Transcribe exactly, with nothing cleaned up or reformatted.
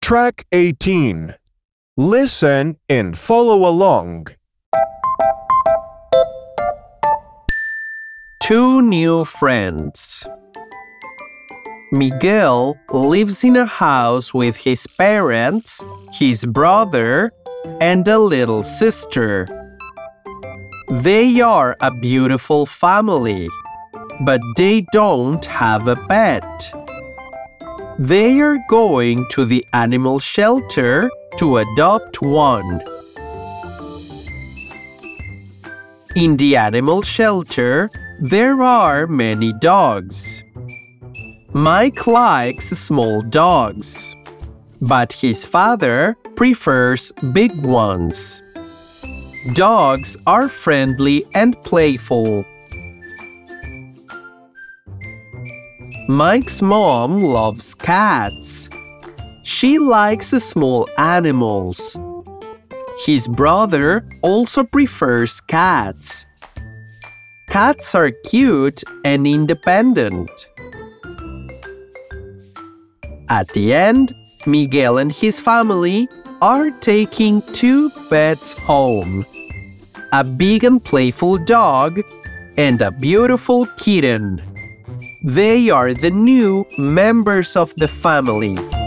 Track eighteen. Listen and follow along. Two new friends. Miguel lives in a house with his parents, his brother, and a little sister. They are a beautiful family, but they don't have a pet. They are going to the animal shelter to adopt one. In the animal shelter, there are many dogs. Mike likes small dogs, but his father prefers big ones. Dogs are friendly and playful. Mike's mom loves cats. She likes small animals. His brother also prefers cats. Cats are cute and independent. At the end, Miguel and his family are taking two pets home: a big and playful dog and a beautiful kitten. They are the new members of the family.